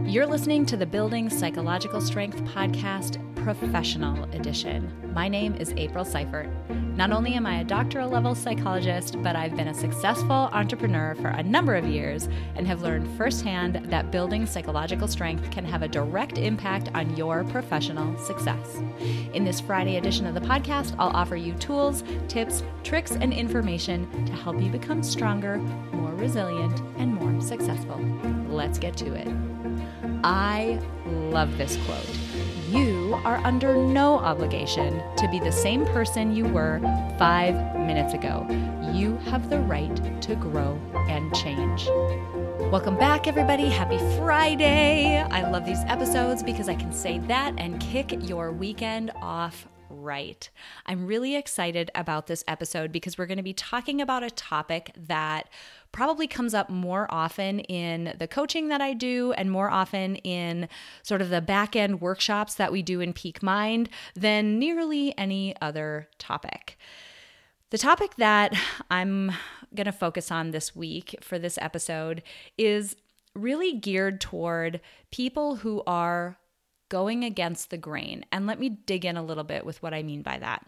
You're listening to the Building Psychological Strength podcast, Professional Edition. My name is April Seifert. Not only am I a doctoral level psychologist, but I've been a successful entrepreneur for a number of years and have learned firsthand that building psychological strength can have a direct impact on your professional success. In this Friday edition of the podcast, I'll offer you tools, tips, tricks, and information to help you become stronger, more resilient, and more successful. Let's get to it. I love this quote. You are under no obligation to be the same person you were 5 minutes ago. You have the right to grow and change. Welcome back, everybody. Happy Friday. I love these episodes because I can say that and kick your weekend off right. I'm really excited about this episode because we're going to be talking about a topic that probably comes up more often in the coaching that I do and more often in sort of the back end workshops that we do in Peak Mind than nearly any other topic. The topic that I'm going to focus on this week for this episode is really geared toward people who are going against the grain. And let me dig in a little bit with what I mean by that.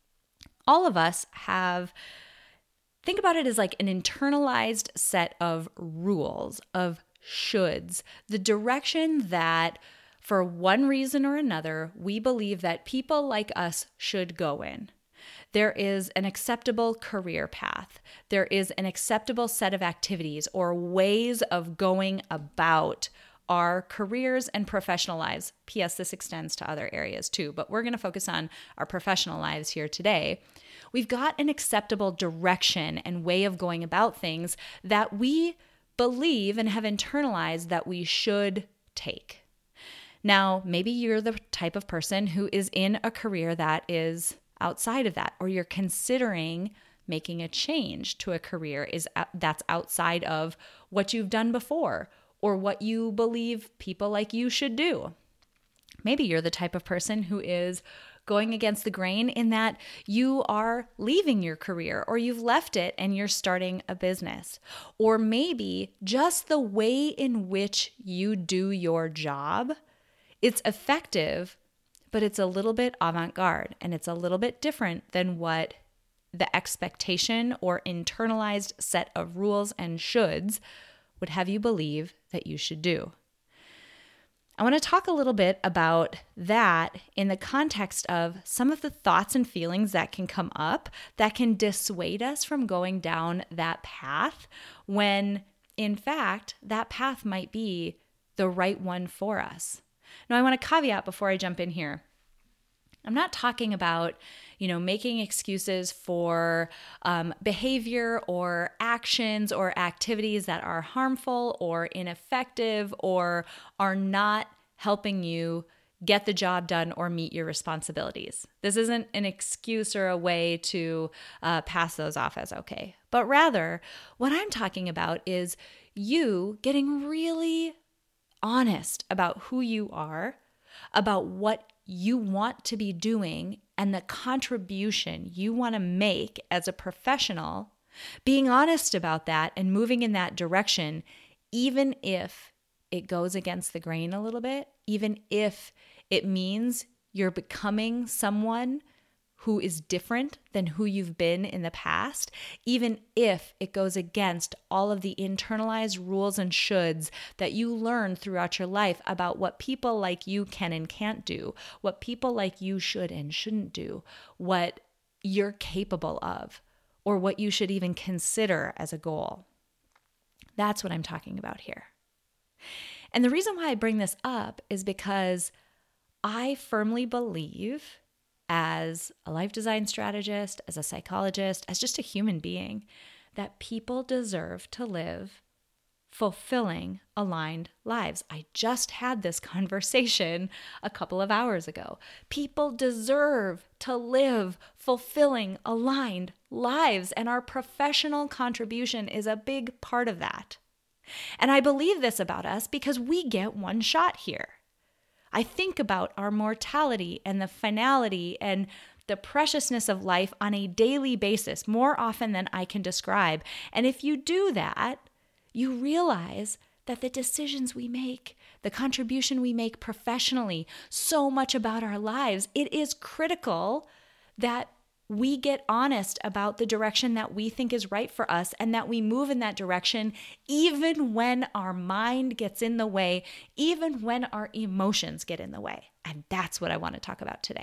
All of us have, think about it as like an internalized set of rules, of shoulds, the direction that for one reason or another, we believe that people like us should go in. There is an acceptable career path. There is an acceptable set of activities or ways of going about our careers and professional lives. P.S. This extends to other areas too, but we're going to focus on our professional lives here today. We've got an acceptable direction and way of going about things that we believe and have internalized that we should take. Now, maybe you're the type of person who is in a career that is outside of that, or you're considering making a change to a career that's outside of what you've done before, or what you believe people like you should do. Maybe you're the type of person who is going against the grain in that you are leaving your career or you've left it and you're starting a business. Or maybe just the way in which you do your job, it's effective, but it's a little bit avant-garde and it's a little bit different than what the expectation or internalized set of rules and shoulds would have you believe that you should do. I want to talk a little bit about that in the context of some of the thoughts and feelings that can come up that can dissuade us from going down that path when, in fact, that path might be the right one for us. Now, I want to caveat before I jump in here. I'm not talking about, making excuses for behavior or actions or activities that are harmful or ineffective or are not helping you get the job done or meet your responsibilities. This isn't an excuse or a way to pass those off as okay. But rather, what I'm talking about is you getting really honest about who you are, about what you want to be doing and the contribution you want to make as a professional, being honest about that and moving in that direction, even if it goes against the grain a little bit, even if it means you're becoming someone who is different than who you've been in the past, even if it goes against all of the internalized rules and shoulds that you learn throughout your life about what people like you can and can't do, what people like you should and shouldn't do, what you're capable of, or what you should even consider as a goal. That's what I'm talking about here. And the reason why I bring this up is because I firmly believe, as a life design strategist, as a psychologist, as just a human being, that people deserve to live fulfilling, aligned lives. I just had this conversation a couple of hours ago. People deserve to live fulfilling, aligned lives, and our professional contribution is a big part of that. And I believe this about us because we get one shot here. I think about our mortality and the finality and the preciousness of life on a daily basis, more often than I can describe. And if you do that, you realize that the decisions we make, the contribution we make professionally, so much about our lives, it is critical that we get honest about the direction that we think is right for us and that we move in that direction even when our mind gets in the way, even when our emotions get in the way. And that's what I want to talk about today.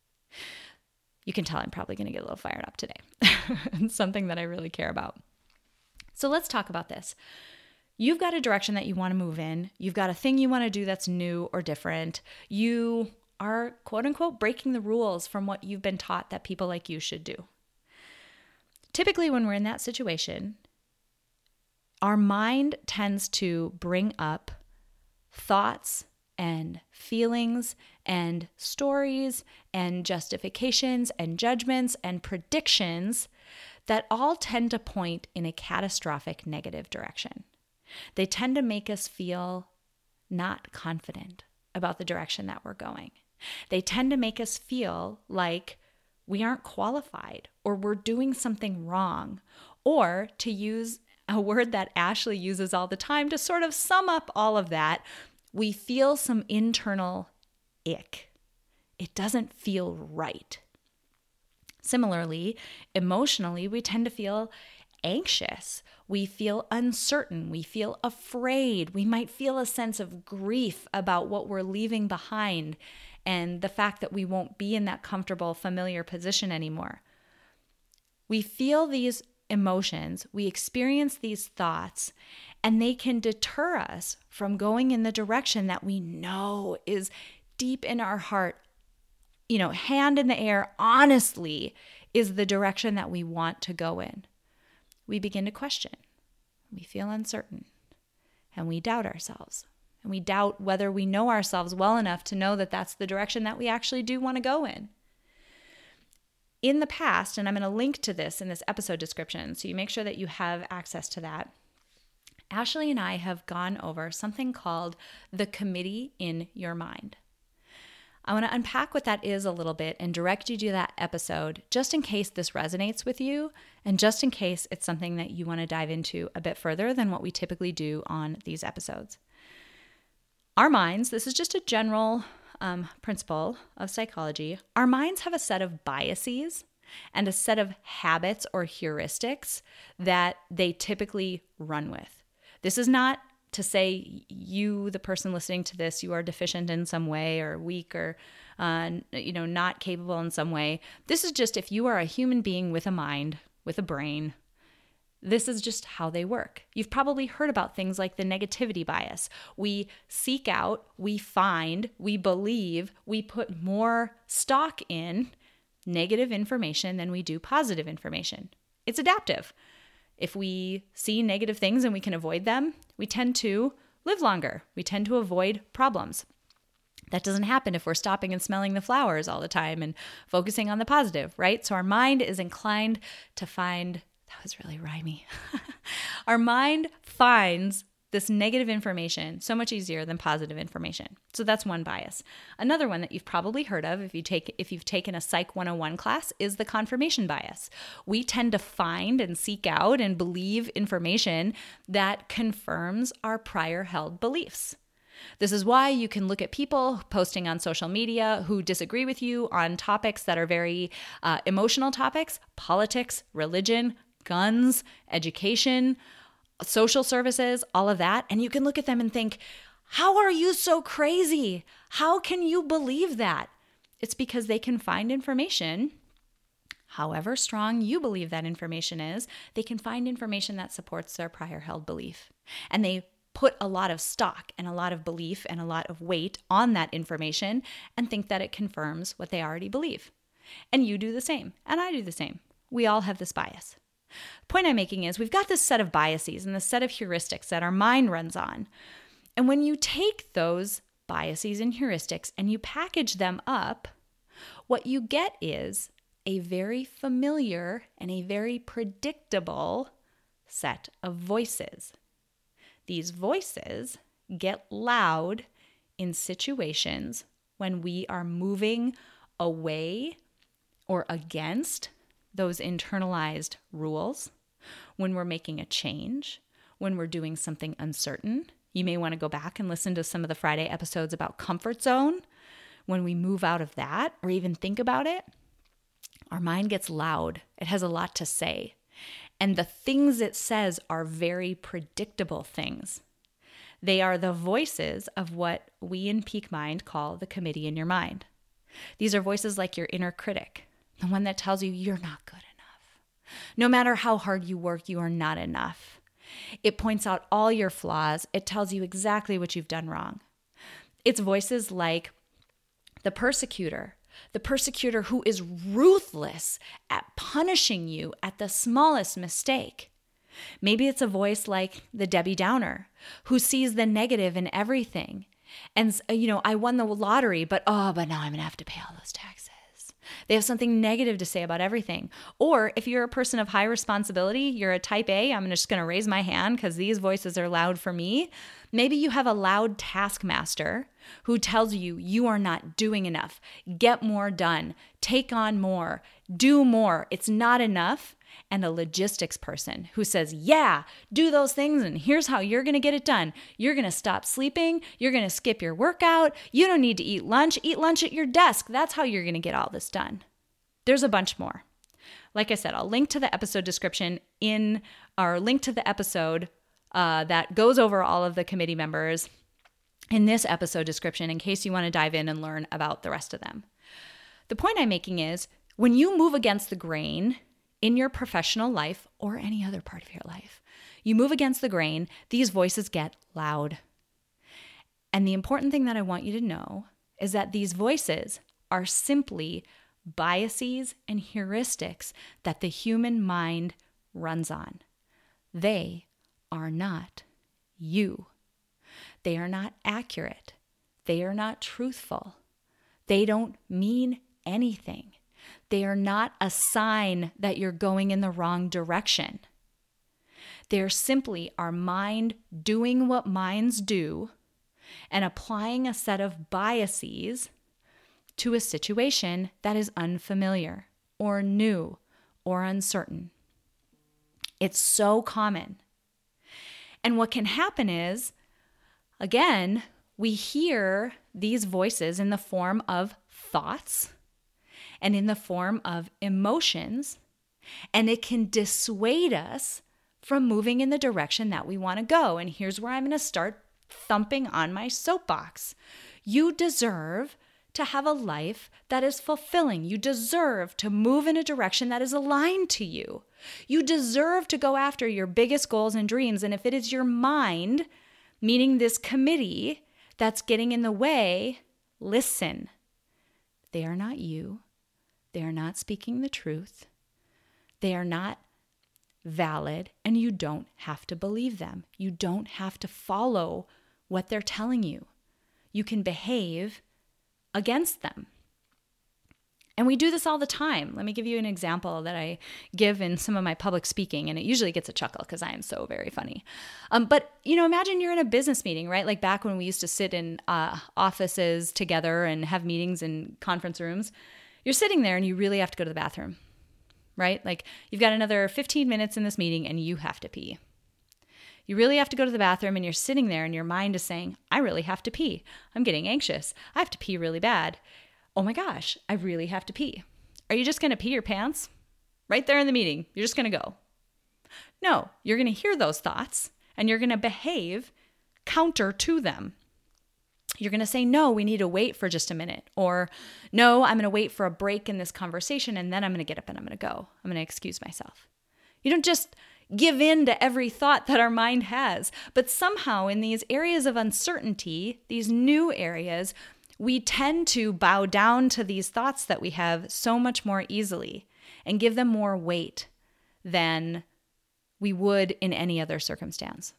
You can tell I'm probably going to get a little fired up today. It's something that I really care about. So let's talk about this. You've got a direction that you want to move in. You've got a thing you want to do that's new or different. You are, quote unquote, breaking the rules from what you've been taught that people like you should do. Typically, when we're in that situation, our mind tends to bring up thoughts and feelings and stories and justifications and judgments and predictions that all tend to point in a catastrophic negative direction. They tend to make us feel not confident about the direction that we're going. They tend to make us feel like we aren't qualified or we're doing something wrong, or to use a word that Ashley uses all the time to sort of sum up all of that, we feel some internal ick. It doesn't feel right. Similarly, emotionally, we tend to feel anxious. We feel uncertain. We feel afraid. We might feel a sense of grief about what we're leaving behind and the fact that we won't be in that comfortable, familiar position anymore. We feel these emotions, we experience these thoughts, and they can deter us from going in the direction that we know is deep in our heart, hand in the air, honestly, is the direction that we want to go in. We begin to question. We feel uncertain, and we doubt ourselves. And we doubt whether we know ourselves well enough to know that that's the direction that we actually do want to go in. In the past, and I'm going to link to this in this episode description, so you make sure that you have access to that, Ashley and I have gone over something called the committee in your mind. I want to unpack what that is a little bit and direct you to that episode just in case this resonates with you and just in case it's something that you want to dive into a bit further than what we typically do on these episodes. Our minds, this is just a general principle of psychology, our minds have a set of biases and a set of habits or heuristics that they typically run with. This is not to say you, the person listening to this, you are deficient in some way or weak or not capable in some way. This is just if you are a human being with a mind, with a brain, this is just how they work. You've probably heard about things like the negativity bias. We seek out, we find, we believe, we put more stock in negative information than we do positive information. It's adaptive. If we see negative things and we can avoid them, we tend to live longer. We tend to avoid problems. That doesn't happen if we're stopping and smelling the flowers all the time and focusing on the positive, right? So our mind is inclined to find, that was really rhymey. Our mind finds this negative information so much easier than positive information. So that's one bias. Another one that you've probably heard of if you've taken a Psych 101 class is the confirmation bias. We tend to find and seek out and believe information that confirms our prior held beliefs. This is why you can look at people posting on social media who disagree with you on topics that are very emotional topics, politics, religion, guns, education, social services, all of that. And you can look at them and think, how are you so crazy? How can you believe that? It's because they can find information, however strong you believe that information is, they can find information that supports their prior held belief. And they put a lot of stock and a lot of belief and a lot of weight on that information and think that it confirms what they already believe. And you do the same, and I do the same. We all have this bias. The point I'm making is we've got this set of biases and this set of heuristics that our mind runs on. And when you take those biases and heuristics and you package them up, what you get is a very familiar and a very predictable set of voices. These voices get loud in situations when we are moving away or against those internalized rules, when we're making a change, when we're doing something uncertain, You may want to go back and listen to some of the Friday episodes about comfort zone. When we move out of that or even think about it, our mind gets loud. It has a lot to say. And the things it says are very predictable things. They are the voices of what we in Peak Mind call the committee in your mind. These are voices like your inner critic, the one that tells you you're not good enough. No matter how hard you work, you are not enough. It points out all your flaws. It tells you exactly what you've done wrong. It's voices like the persecutor who is ruthless at punishing you at the smallest mistake. Maybe it's a voice like the Debbie Downer, who sees the negative in everything. And, I won the lottery, but now I'm going to have to pay all those taxes. They have something negative to say about everything. Or if you're a person of high responsibility, you're a type A, I'm just going to raise my hand because these voices are loud for me. Maybe you have a loud taskmaster who tells you you are not doing enough. Get more done. Take on more. Do more. It's not enough. And a logistics person who says, yeah, do those things and here's how you're going to get it done. You're going to stop sleeping. You're going to skip your workout. You don't need to eat lunch. Eat lunch at your desk. That's how you're going to get all this done. There's a bunch more. Like I said, I'll link to the episode description link to the episode that goes over all of the committee members in this episode description in case you want to dive in and learn about the rest of them. The point I'm making is when you move against the grain in your professional life or any other part of your life, you move against the grain, these voices get loud. And the important thing that I want you to know is that these voices are simply biases and heuristics that the human mind runs on. They are not you. They are not accurate. They are not truthful. They don't mean anything. They are not a sign that you're going in the wrong direction. They're simply our mind doing what minds do and applying a set of biases to a situation that is unfamiliar or new or uncertain. It's so common. And what can happen is, again, we hear these voices in the form of thoughts and in the form of emotions, and it can dissuade us from moving in the direction that we want to go. And here's where I'm going to start thumping on my soapbox. You deserve to have a life that is fulfilling. You deserve to move in a direction that is aligned to you. You deserve to go after your biggest goals and dreams. And if it is your mind, meaning this committee, that's getting in the way, listen. They are not you. They are not speaking the truth. They are not valid, and you don't have to believe them. You don't have to follow what they're telling you. You can behave against them. And we do this all the time. Let me give you an example that I give in some of my public speaking, and it usually gets a chuckle because I am so very funny. But imagine you're in a business meeting, right? Like back when we used to sit in offices together and have meetings in conference rooms. You're sitting there and you really have to go to the bathroom, right? Like you've got another 15 minutes in this meeting and you have to pee. You really have to go to the bathroom and you're sitting there and your mind is saying, I really have to pee. I'm getting anxious. I have to pee really bad. Oh my gosh, I really have to pee. Are you just going to pee your pants? Right there in the meeting, you're just going to go. No, you're going to hear those thoughts and you're going to behave counter to them. You're going to say, no, we need to wait for just a minute. Or no, I'm going to wait for a break in this conversation and then I'm going to get up and I'm going to go. I'm going to excuse myself. You don't just give in to every thought that our mind has. But somehow in these areas of uncertainty, these new areas, we tend to bow down to these thoughts that we have so much more easily and give them more weight than we would in any other circumstance.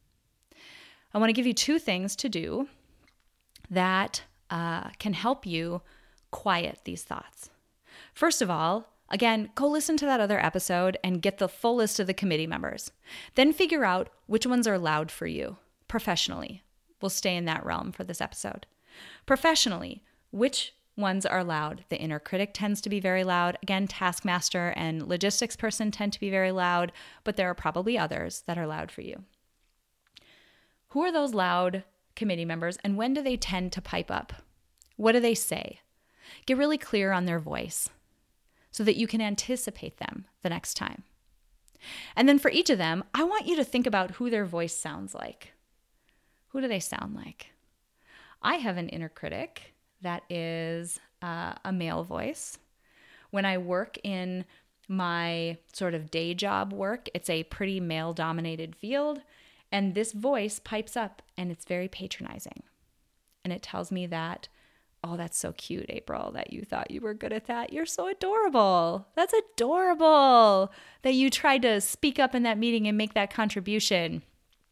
I want to give you 2 things to do that can help you quiet these thoughts. First of all, again, go listen to that other episode and get the full list of the committee members. Then figure out which ones are loud for you professionally. We'll stay in that realm for this episode. Professionally, which ones are loud? The inner critic tends to be very loud. Again, taskmaster and logistics person tend to be very loud, but there are probably others that are loud for you. Who are those loud committee members, and when do they tend to pipe up? What do they say? Get really clear on their voice so that you can anticipate them the next time. And then for each of them, I want you to think about who their voice sounds like. Who do they sound like? I have an inner critic that is a male voice. When I work in my sort of day job work, it's a pretty male-dominated field, and this voice pipes up, and it's very patronizing. And it tells me that, oh, that's so cute, April, that you thought you were good at that. You're so adorable. That's adorable that you tried to speak up in that meeting and make that contribution.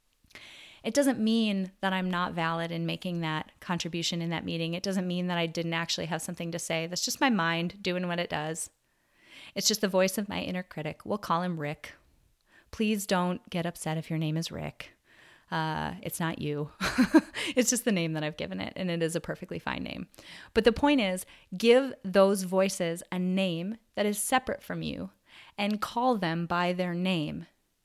It doesn't mean that I'm not valid in making that contribution in that meeting. It doesn't mean that I didn't actually have something to say. That's just my mind doing what it does. It's just the voice of my inner critic. We'll call him Rick. Please don't get upset if your name is Rick. It's not you. It's just the name that I've given it, and it is a perfectly fine name. But the point is, give those voices a name that is separate from you and call them by their name.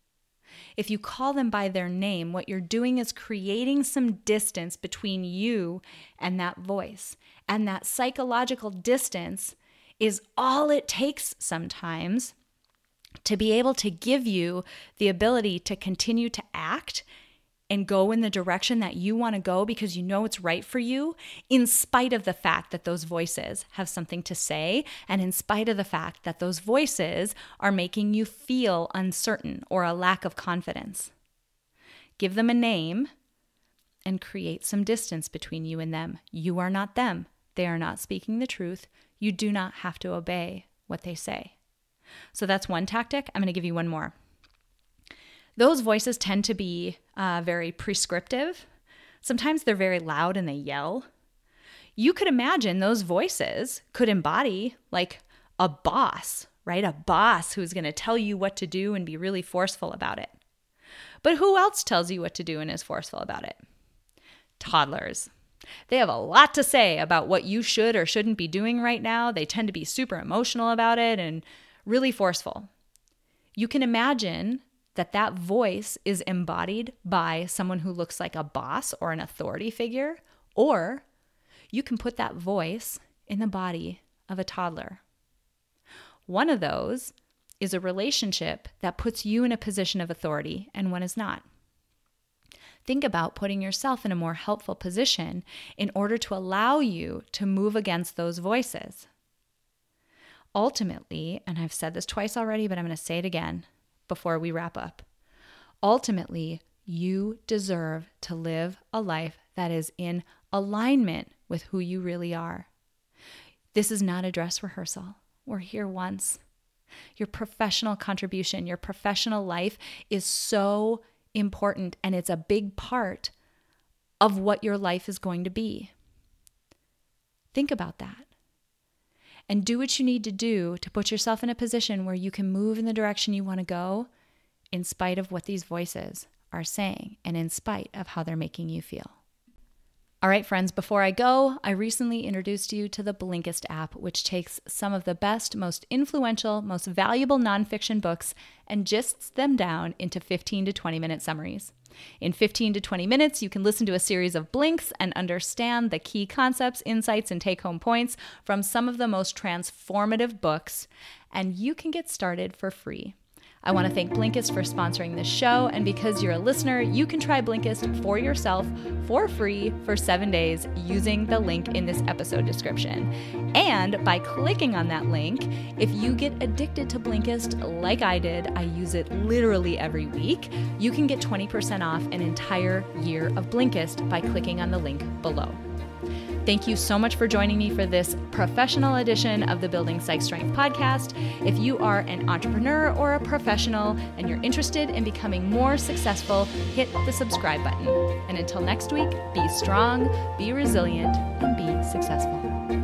If you call them by their name, what you're doing is creating some distance between you and that voice. And that psychological distance is all it takes sometimes to be able to give you the ability to continue to act and go in the direction that you want to go because you know it's right for you, in spite of the fact that those voices have something to say, and in spite of the fact that those voices are making you feel uncertain or a lack of confidence. Give them a name and create some distance between you and them. You are not them. They are not speaking the truth. You do not have to obey what they say. So that's one tactic. I'm going to give you one more. Those voices tend to be very prescriptive. Sometimes they're very loud and they yell. You could imagine those voices could embody like a boss, right? A boss who's going to tell you what to do and be really forceful about it. But who else tells you what to do and is forceful about it? Toddlers. They have a lot to say about what you should or shouldn't be doing right now. They tend to be super emotional about it and really forceful. You can imagine that voice is embodied by someone who looks like a boss or an authority figure, or you can put that voice in the body of a toddler. One of those is a relationship that puts you in a position of authority and one is not. Think about putting yourself in a more helpful position in order to allow you to move against those voices. Ultimately, and I've said this twice already, but I'm going to say it again before we wrap up. Ultimately, you deserve to live a life that is in alignment with who you really are. This is not a dress rehearsal. We're here once. Your professional contribution, your professional life is so important, and it's a big part of what your life is going to be. Think about that. And do what you need to do to put yourself in a position where you can move in the direction you want to go in spite of what these voices are saying and in spite of how they're making you feel. All right, friends, before I go, I recently introduced you to the Blinkist app, which takes some of the best, most influential, most valuable nonfiction books and gists them down into 15 to 20-minute summaries. In 15 to 20 minutes, you can listen to a series of blinks and understand the key concepts, insights, and take-home points from some of the most transformative books, and you can get started for free. I want to thank Blinkist for sponsoring this show, and because you're a listener, you can try Blinkist for yourself for free for 7 days using the link in this episode description. And by clicking on that link, if you get addicted to Blinkist like I did, I use it literally every week, you can get 20% off an entire year of Blinkist by clicking on the link below. Thank you so much for joining me for this professional edition of the Building Psych Strength podcast. If you are an entrepreneur or a professional and you're interested in becoming more successful, hit the subscribe button. And until next week, be strong, be resilient, and be successful.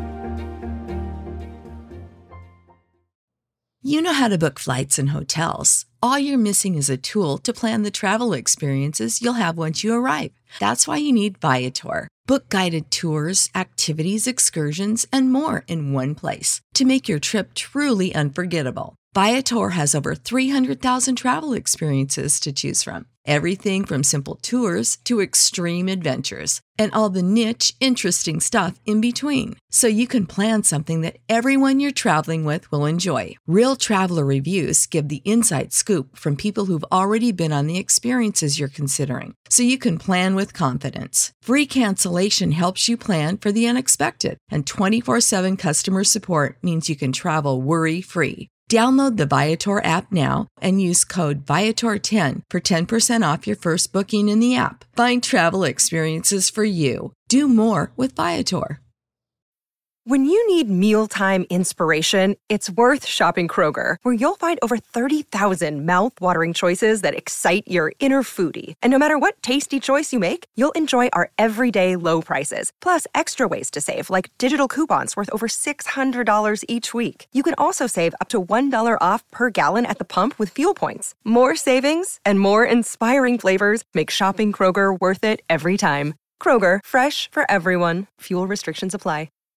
You know how to book flights and hotels. All you're missing is a tool to plan the travel experiences you'll have once you arrive. That's why you need Viator. Book guided tours, activities, excursions, and more in one place to make your trip truly unforgettable. Viator has over 300,000 travel experiences to choose from. everything from simple tours to extreme adventures and all the niche, interesting stuff in between. So you can plan something that everyone you're traveling with will enjoy. Real traveler reviews give the inside scoop from people who've already been on the experiences you're considering. So you can plan with confidence. Free cancellation helps you plan for the unexpected. And 24/7 customer support means you can travel worry-free. Download the Viator app now and use code Viator10 for 10% off your first booking in the app. Find travel experiences for you. Do more with Viator. When you need mealtime inspiration, it's worth shopping Kroger, where you'll find over 30,000 mouth-watering choices that excite your inner foodie. And no matter what tasty choice you make, you'll enjoy our everyday low prices, plus extra ways to save, like digital coupons worth over $600 each week. You can also save up to $1 off per gallon at the pump with fuel points. More savings and more inspiring flavors make shopping Kroger worth it every time. Kroger, fresh for everyone. Fuel restrictions apply.